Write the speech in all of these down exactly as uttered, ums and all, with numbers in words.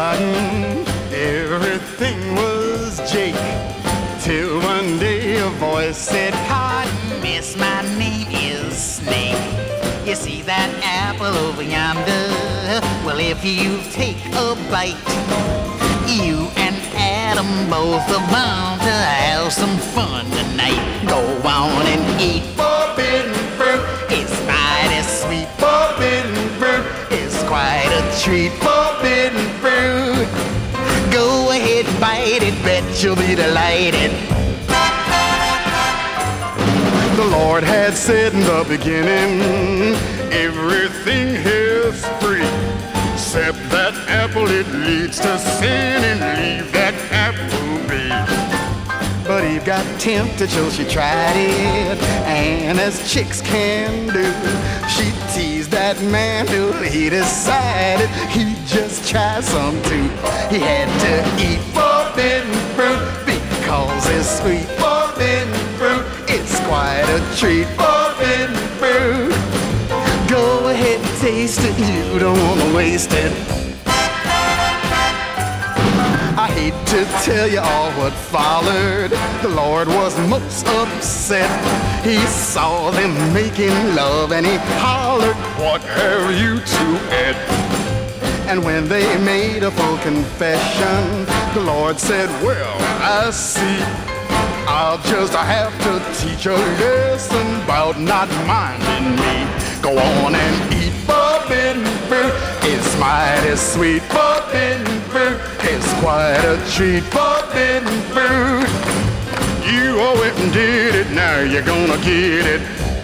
garden, everything was Jake. Till one day a voice said, Pardon, miss, my name is Snake. You see that apple over yonder? Well, if you take a bite, you and Adam both are bound to have some fun tonight. Go on and eat forbidden fruit. It's mighty sweet. Forbidden fruit. It's quite a treat. Forbidden fruit. Go ahead, bite it. Bet you'll be delighted. the Lord had said in the beginning, everything here's free, except that apple, it leads to sin, and leave that apple be. But Eve got tempted till she tried it, and as chicks can do, she teased that man till he decided he'd just try some too. He had to eat forbidden fruit because it's sweet. Forbidden fruit, it's quite a treat. Forbidden fruit, go ahead and taste it, you don't want to waste it. I hate to tell you all what followed. The Lord was most upset. He saw them making love and he hollered, "What have you two ate?" And when they made a full confession, the Lord said, "Well, I see, I'll just have to teach a lesson about not minding me. Go on and eat forbidden fruit. It's mighty sweet. Forbidden fruit, it's quite a treat. Forbidden fruit, you owe it and did it, now you're gonna get it."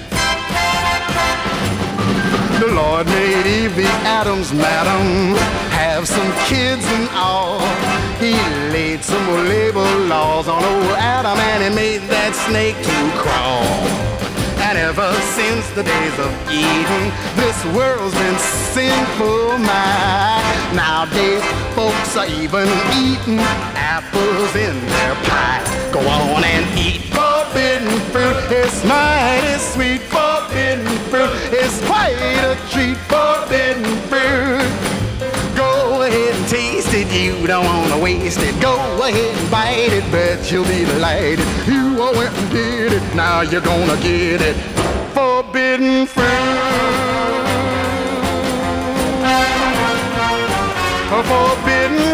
The Lord made Eve the Adam's madam, have some kids and all. He laid some labor laws on old Adam and he made that snake to crawl. And ever since the days of Eden, this world's been sinful, my. Nowadays, folks are even eating apples in their pie. Go on and eat forbidden fruit. It's mighty sweet. Forbidden fruit, it's quite a treat. Forbidden fruit, go ahead and taste it, you don't want to waste it. Go ahead and bite it, bet you'll be delighted. You went and did it, now you're gonna get it. Forbidden fruit, forbidden